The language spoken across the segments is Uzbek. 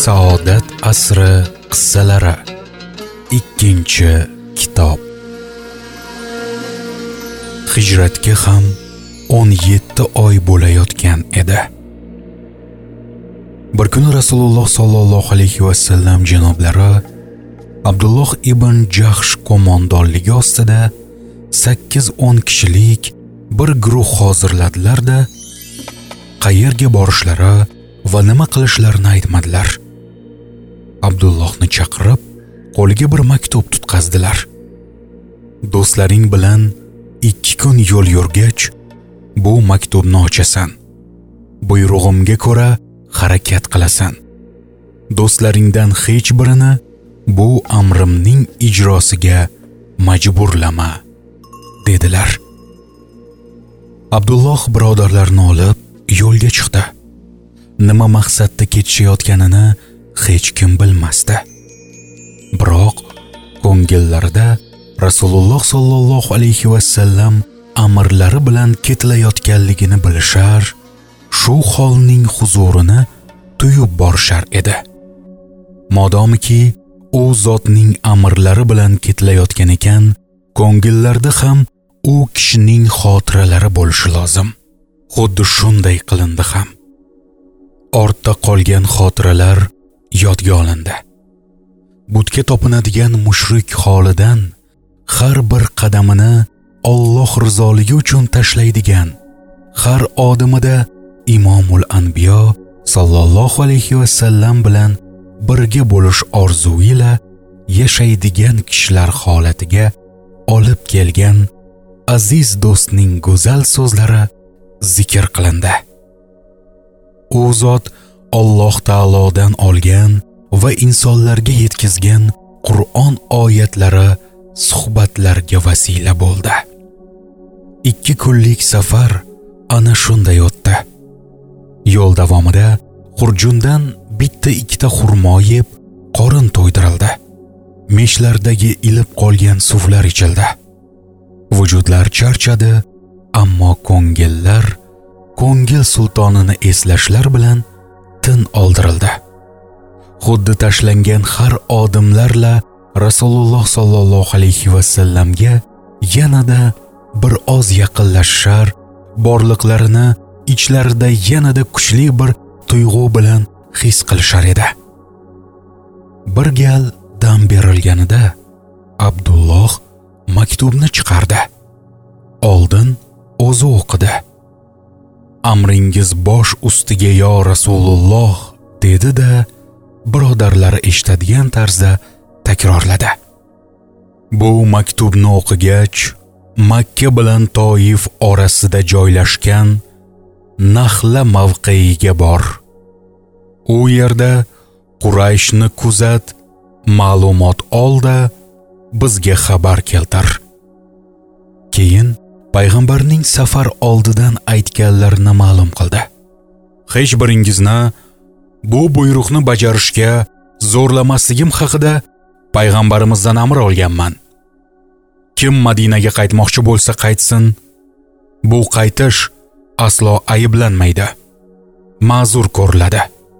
Saodat asri qissalari 2-kitob. Hijratga ham 17 oy bo'layotgan edi. Bir kuni Rasululloh sollallohu alayhi va sallam janoblari Abdulloh ibn Jahsh qo'mondonligi ostida 8-10 kishilik bir guruh hozirladilar-da, qayerga borishlari va nima qilishlarini aytmadilar. Abdullohni chaqirib, qo'liga bir maktub tutqazdilar. Do'stlaring bilan 2 kun yo'l yurgach, bu maktubni ochasan. Buyrug'imga ko'ra harakat qilasan. Do'stlaringdan hech birini bu amrimning ijrosiga majburlama, dedilar. Abdulloh birodarlarini olib yo'lga chiqdi. Nima maqsadda ketishayotganini hech kim bilmasdi. Biroq ko'ngillarida Rasululloh sollallohu alayhi va sallam amrlari bilan ketilayotganligini bilishar, shu holning huzurini tuyib borishar edi. Modomiki u zotning amrlari bilan ketilayotgan ekan, ko'ngillarda ham u kishining xotiralari bo'lishi lozim. Xuddi shunday qilindi ham. Ortda qolgan xotiralar yodga olindi. Butga topinadigan mushrik holidan har bir qadamini Alloh rizoligi uchun tashlaydigan, har odimida Imomul Anbiyo sallallohu alayhi va sallam bilan birga bo'lish orzuiyle yashaydigan kishilar holatiga olib kelgan aziz do'stning go'zal so'zlari zikr qilindi. U zot Alloh taolodan olgan va insonlarga yetkazgan Qur'on oyatlari suhbatlarga vasila bo'ldi. 2 kunlik safar ana shunday o'tdi. Yo'l davomida xurjundan bitta-ikkita xurmo yeb qorin to'ydirildi. Meshlardagi ilib qolgan suvlar ichildi. Vujudlar charchadi, ammo ko'ngillar ko'ngil sultonini eslashlar bilan tin oldirildi. Xuddi tashlangan har odimlarla Rasululloh sollallohu alayhi va sallamga yanada bir oz yaqinlashar, borliqlarini ichlarida yanada kuchli bir tuyg'u bilan his qilishar edi. Bir gal dam berilganida Abdulloh maktubni chiqardi. Oldin o'zi o'qidi. Amringiz bosh ustiga yo Rasululloh, dedi-da, birodarlari eshitadigan tarzda takrorladi. Bu maktubni o'qigach, Makka bilan Toif orasida joylashgan Naxla mavqeiga bor. U yerda Qurayshni kuzat, ma'lumot oldi, bizga xabar keltir. Keyin payg'ambarning safar oldidan aytganlarini ma'lum qildi. Hech biringizni bu buyruqni bajarishga zo'rlamasligim haqida payg'ambarimizdan amr olganman. Kim Madinaga qaytmoqchi bo'lsa qaytsin. Bu qaytish aslo ayblanmaydi, ma'zur ko'riladi.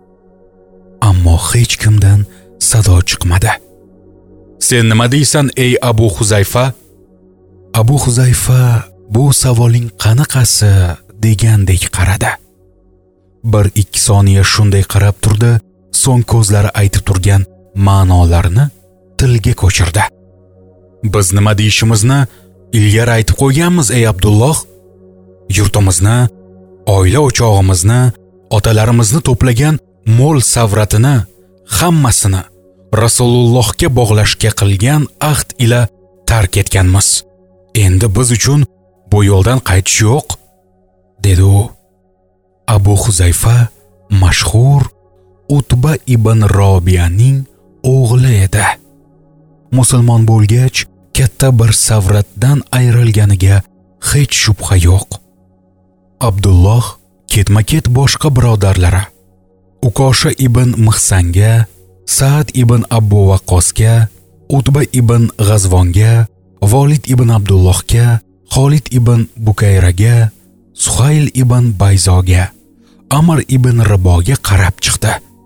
Ammo hech kimdan sado chiqmadi. Sen nima deysan ey Abu Huzayfa? Abu Huzayfa bu savoling qanaqasi degandek qaradi. 1-2 soniya shunday qarab turdi, so'ng ko'zlari aytib turgan ma'nolarni tilga ko'chirdi. Biz nima deyishimizni ilgari aytib qo'yganmiz ey Abdulloh. Yurtimizni, oila o'chog'imizni, otalarimizni to'plagan mo'l savratini hammasini Rasulullohga bog'lashga qilgan ahd ila tark etganmiz. Endi biz uchun bu yo'ldan qaytish yo'q, dedi u. Abu Huzayfa mashhur Utba ibn Robiyaning o'g'li edi. Musulmon bo'lgach, katta bir savratdan ayrilganiga hech shubha yo'q. Abdulloh ketma-ket boshqa birodarlari Ukosha ibn Mihsanga, Sa'd ibn Abu Waqqosga, Utba ibn G'azvonga, Volid ibn Abdullohga, Xolid ibn Bukayraga, Suhayl ibn Bayzoga, Amr ibn Riboga qarab chiqdi.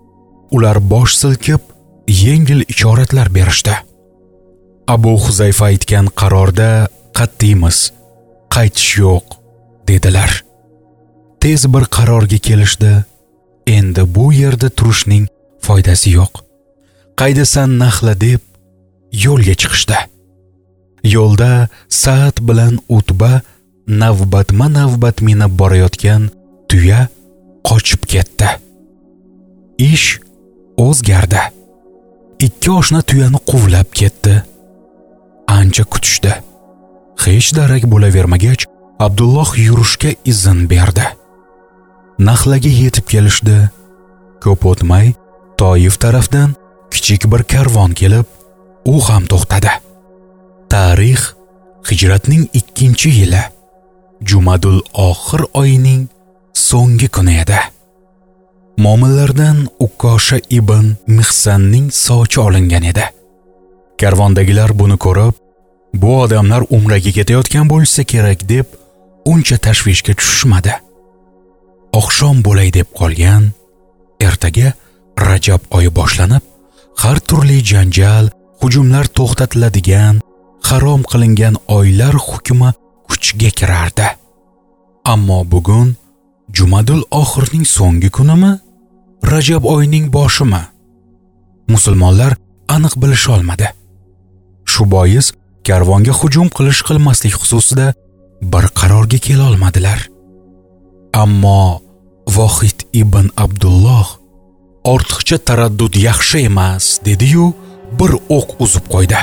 ular bosh silkib, yengil ishoratlar berishdi. Abu Huzayfa aytgan qarorda qat'iymiz, qaytish yo'q, dedilar. Tez bir qarorga kelishdi. Endi bu yerda turishning foydasi yo'q. Qaydasan Naxla deb yo'lga chiqishdi. Yo'lda Sa'd bilan Utba navbatma-navbat minib borayotgan tuya qochib ketdi. Ish o'zgardi. Ikki oshna tuyani quvlab ketdi. Ancha kutishdi. Hech darak bo'lavermagach, Abdulloh yurishga izn berdi. Naxlaga yetib kelishdi. Ko'p o'tmay Toif tarafdan kichik bir karvon kelib, u ham to'xtadi. Tarix Hijratning 2-yili, Jumadul oxir oyining so'nggi kuni edi. Mo'minlardan Ukosha ibn Mihsanning sochi olingan edi. Karvondagilar buni ko'rib, bu odamlar umraga ketayotgan bo'lsa kerak deb uncha tashvishga tushishmadi. Oqshom bo'lay deb qolgan. Ertaga Rajab oyi boshlanib, har turli janjal, hujumlar to'xtatiladigan, harom qilingan oylar hukmi kuchga kirardi. Ammo bugun Jumadul oxirning so'nggi kunimi, Rajab oyining boshimi? Musulmonlar aniq bilisha olmadi. Shu bois karvonga hujum qilmaslik xususida bir qarorga kela olmadilar. Ammo Vohid ibn Abdulloh ortiqcha taraddud yaxshi emas, dedi-yu, bir o'q uzib qo'ydi.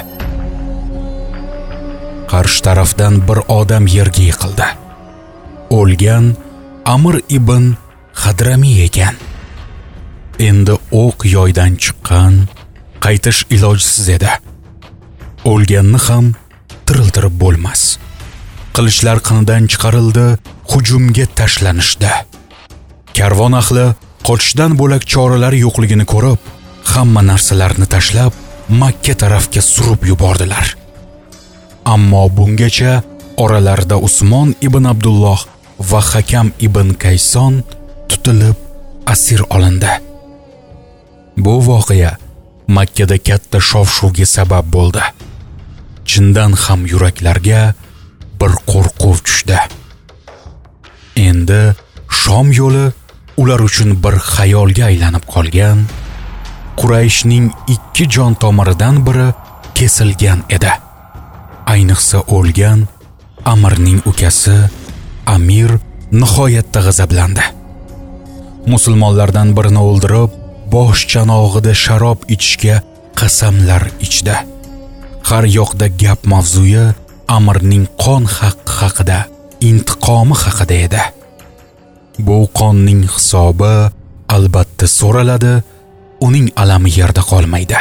Qarshi tarafdan bir odam yerga yiqildi. O'lgan Amr ibn Hadrami ekan. Endi o'q yoydan chiqqan, qaytish ilojsiz edi. O'lganni ham tiriltirib bo'lmas. Qilichlar qinidan chiqarildi, hujumga tashlanishdi. Karvon ahli qochishdan bo'lak choralari yo'qligini ko'rib, hamma narsalarni tashlab Makka tarafga surib yubordilar. Ammo bungacha oralarida Usmon ibn Abdulloh va Hakam ibn Kayson tutilib asir olindi. Bu voqea Makkada katta shov-shuvga sabab bo'ldi. Chindan ham yuraklarga bir qo'rquv tushdi. Endi Shom yo'li ular uchun bir xayolga aylanib qolgan. Qurayshning 2 jon tomiridan biri kesilgan edi. Ayniqsa o'lgan Amirning ukasi Amir nihoyatda g'azablandi. Musulmonlardan birini o'ldirib, bosh chanog'ida sharob ichishga qasamlar ichdi. Har yoqda gap mavzuyi Amirning qon haqqi haqida, intiqomi haqida edi. Bu qonning hisobi albatta so'raladi, uning alami yerda qolmaydi.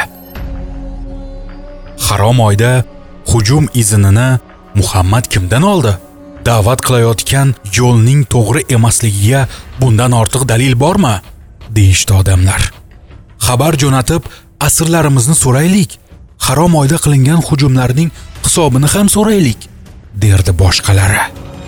Harom oyda hujum iznini Muhammad kimdan oldi? Da'vat qilayotgan yo'lning to'g'ri emasligiga bundan ortiq dalil bormi? deyishdi odamlar. Xabar jo'natib, asirlarimizni so'raylik. Harom oyda qilingan hujumlarning hisobini ham so'raylik, derdi boshqalari.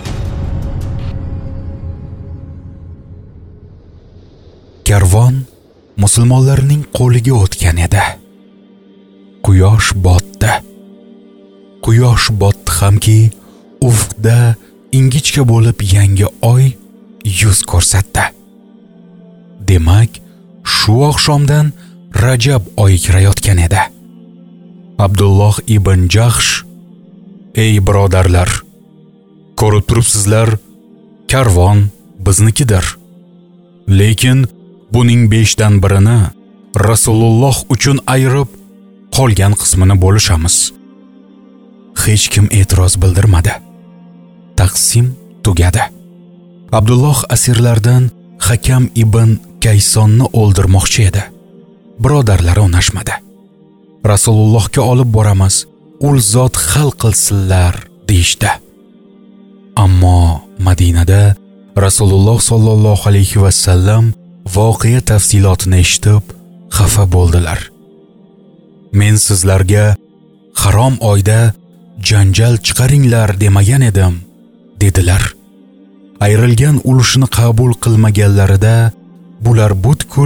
Karvon musulmonlarning qo'liga o'tgan edi. Quyosh botdi. Quyosh botdi hamki, ufqda ingichka bo'lib yangi oy yuz ko'rsatdi. Demak, shu oqshomdan Rajab oyi kirayotgan edi. Abdulloh ibn Jahsh: "Ey birodarlar, ko'rib turibsizlar, karvon biznikidir. Lekin buning 5dan birini Rasululloh uchun ayirib, qolgan qismini bo'lishamiz." Hech kim e'tiroz bildirmadi. Taqsim tugadi. Abdulloh asirlardan Hakam ibn Kaysonni o'ldirmoqchi edi. Birodarlari unashmadi. Rasulullohga olib boramiz, ul zot hal qilsinlar deyishdi. Ammo Madinada Rasululloh sollallohu alayhi va sallam voqea tafsilotini eshitib xafa bo'ldilar. "Men sizlarga harom oyda janjal chiqaringlar demagan edim", dedilar. Ayrilgan ulushini qabul qilmaganlarida bular butkul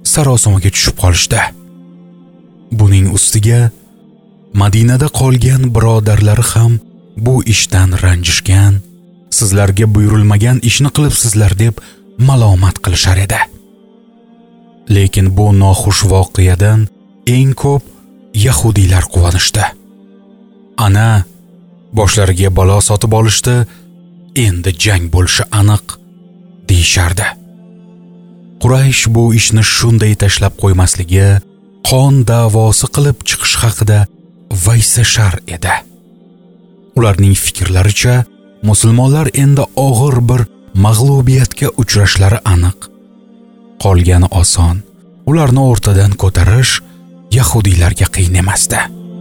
sarosimaga tushib qolishdi. Buning ustiga Madinada qolgan birodarlari ham bu ishdan ranjishgan, sizlarga buyurilmagan ishni qilibsizlar deb malomat qilishar edi. Lekin bu noxush voqeadan eng ko'p yahudiylar quvonishdi. Ana, boshlariga balo sotib olishdi, endi jang bo'lishi aniq deyishardi. Quraysh bu ishni shunday tashlab qo'ymasligi, qon da'vosi qilib chiqish haqida vaysashar edi. Ularning fikrlaricha, musulmonlar endi og'ir bir mag'lubiyatga uchrashlari aniq. Qolgani oson. Ularni o'rtadan ko'tarish yahudiylarga qiyin emasdi.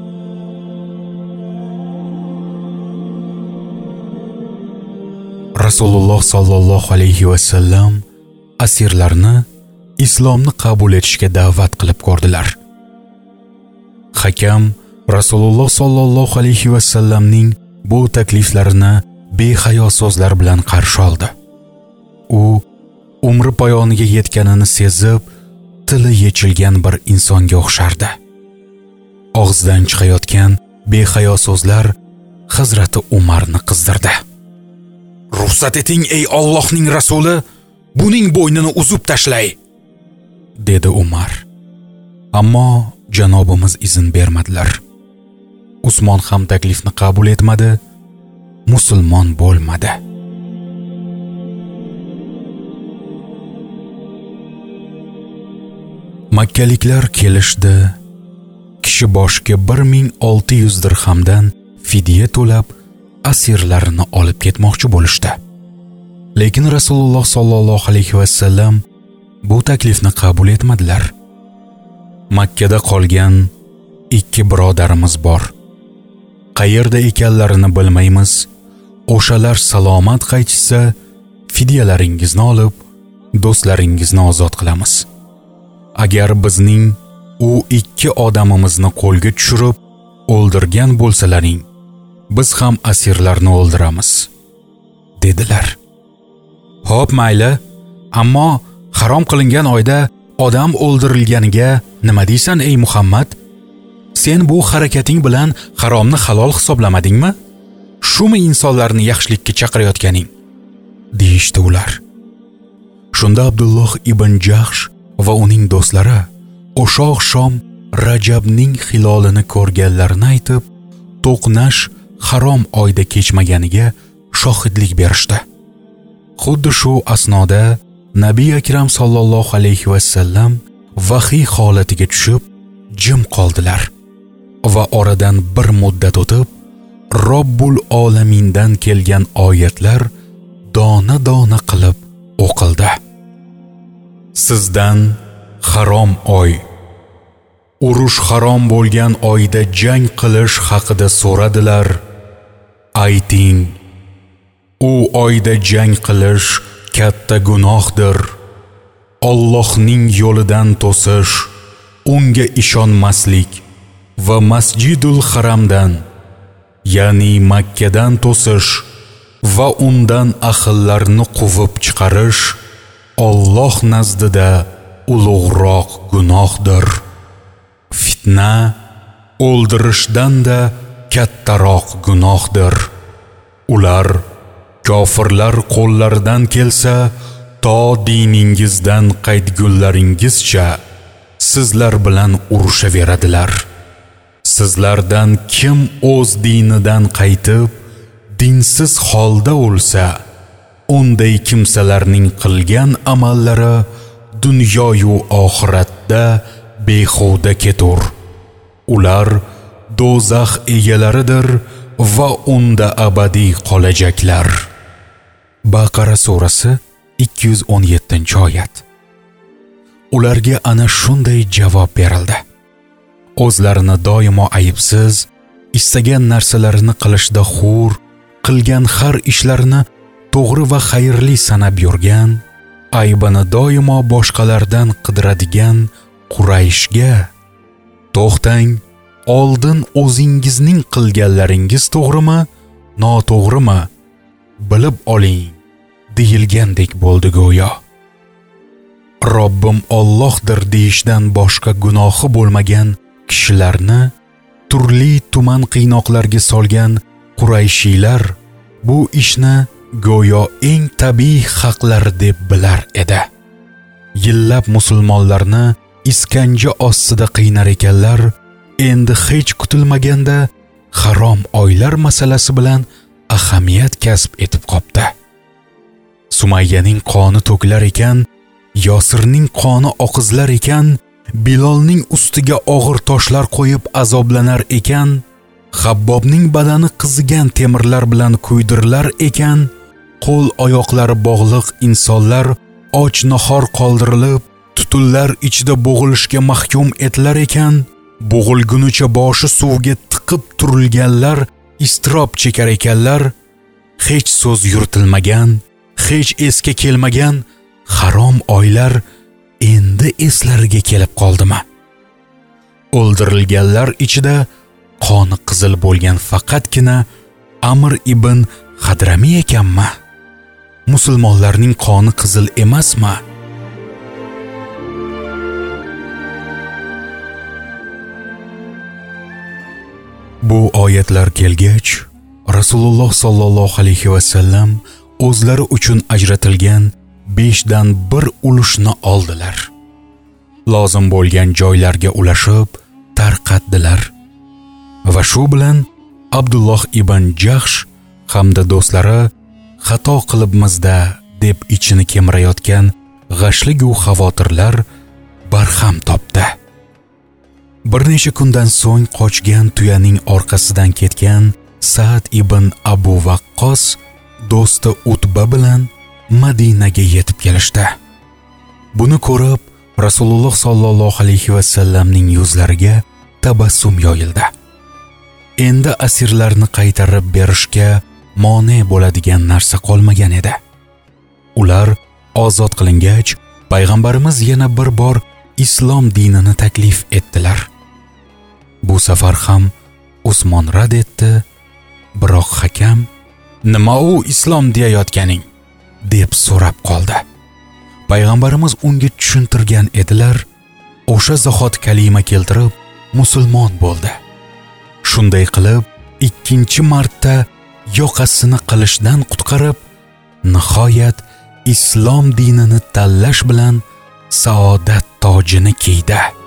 Rasululloh sallallohu alayhi va sallam asirlarni islomni qabul etishga da'vat qilib ko'rdilar. Hakam Rasululloh sallallohu alayhi va sallamning bu takliflarini behayo so'zlar bilan qarshi oldi. U umri poyoniga yetganini sezib, tili yechilgan bir insonga o'xshardi. Og'zidan chiqayotgan behayo so'zlar Hazrati Umarni qizdirdi. "Ruxsat eting ey Allohning rasuli, buning bo'ynini uzib tashlay", dedi Umar. Ammo janobimiz izn bermadilar. Usmon ham taklifni qabul etmadi, musulmon bo'lmadi. Makkaliklar kelishdi. Kishi boshiga 1600 dirhamdan fidya to'lab asirlarini olib ketmoqchi bo'lishdi. Lekin Rasululloh sallallohu alayhi va sallam bu taklifni qabul etmadilar. Makkada qolgan 2 birodarimiz bor. Qayerda ekanlarini bilmaymiz. O'shalar salomat qaytishsa, fidyalaringizni olib, do'stlaringizni ozod qilamiz. Agar bizning u 2 odamimizni qo'lga tushirib o'ldirgan bo'lsalaring, biz ham asirlarni o'ldiramiz, dedilar. Xo'p, mayli, ammo harom qilingan oyda odam o'ldirilganiga nima deysan ey Muhammad? Sen bu harakating bilan haromni halol hisoblamadingmi? Shumi insonlarni yaxshilikka chaqirayotganing? deyishdi ular. Shunda Abdulloh ibn Jahsh va uning do'stlari o'sha oqshom Rajabning hilolini ko'rganlarini aytib, to'qnash harom oyda kechmaganiga shohidlik berishdi. Xuddi shu asnoda Nabiy akram sallallohu alayhi va sallam vahiy holatiga tushib jim qoldilar va oradan bir muddat o'tib Robbul olamindan kelgan oyatlar dona-dona qilib o'qildi. Sizdan harom oy, urush harom bo'lgan oyda jang qilish haqida so'radilar. Ayting, u oyda jang qilish katta gunohdir. Allohning yo'lidan to'sish, unga ishonmaslik va Masjidul Haramdan, ya'ni Makkadan to'sish va undan ahillarni quvib chiqarish Alloh nazdida ulug'roq gunohdir. Fitna o'ldirishdan-da kattaroq gunohdir. Ular kofirlar qo'llaridan kelsa, to diningizdan qaytgunlaringizcha sizlar bilan urushaveradilar. Sizlardan kim o'z dinidan qaytib dinsiz holda o'lsa, unday kimsalarning qilgan amallari dunyo yu oxiratda behuda ketur. Ular do'zax egalaridir va unda abadiy qolajaklar. Baqara surasi 217-oyat. Ularga ana shunday javob berildi. O'zlarini doimo aybsiz, istagan narsalarini qilishda xur, qilgan har ishlarini to'g'ri va xayrli sanab yurgan, aybini doimo boshqalardan qidiradigan Qurayshga, to'xtang, oldin o'zingizning qilganlaringiz to'g'rimi, noto'g'rimi bilib oling, deyilgandek bo'ldi go'yo. Robbim Allohdir deyishdan boshqa gunohi bo'lmagan kishilarni turli tuman qiynoqlarga solgan Qurayshiylar bu ishni go'yo eng tabiiy haqlari deb bilar edi. Yillab musulmonlarni iskanja ostida qiynar ekanlar, endi hech kutilmaganda harom oylar masalasi bilan ahamiyat kasb etib qopti. Sumayyaning qoni to'kilar ekan, Yosirning qoni oqizlar ekan, Bilolning ustiga og'ir toshlar qo'yib azoblanar ekan, Habbobning badani qizigan temirlar bilan kuydirilar ekan, qo'l oyoqlari bog'liq insonlar och nahor qoldirilib, tutunlar ichida bo'g'ilishga mahkum etilar ekan, bo'g'ilgunicha boshi suvga tiqib turilganlar iztirob chekar ekanlar, hech so'z yuritilmagan, hech esga kelmagan harom oylar endi eslariga kelib qoldimi? O'ldirilganlar ichida qoni qizil bo'lgan faqatgina Amr ibn Hadrami ekanmi? Musulmonlarning qoni qizil emasmi? Bu oyatlar kelgach, Rasululloh sallallohu alayhi va sallam o'zlari uchun ajratilgan 5 dan 1 ulushni oldilar. Lozim bo'lgan joylarga ulashib tarqatdilar. Va shu bilan Abdulloh ibn Jahsh hamda do'stlari xato qilibmizda deb ichini kemirayotgan g'ashligu xavotirlar barham topdi. Bir necha kundan so'ng qochgan tuyaning orqasidan ketgan Sa'd ibn Abu Waqqos do'sti Utba bilan Madinaga yetib kelishdi. Buni ko'rib Rasululloh sallallohu alayhi va sallamning yuzlariga tabassum yoyildi. Endi asirlarni qaytarib berishga mane bo'ladigan narsa qolmagan edi. Ular ozod qilingach, payg'ambarimiz yana bir bor islom dinini taklif etdilar. Bu safar ham Usmon rad etdi, biroq hakam "Nima u islom deyayotganing?" deb so'rab qoldi. Payg'ambarimiz unga tushuntirgan edilar, o'sha zahot kalima keltirib musulmon bo'ldi. Shunday qilib, ikkinchi marta yoqasini qilishdan qutqarib, nihoyat islom dinini tanlash bilan saodat tojini kiydi.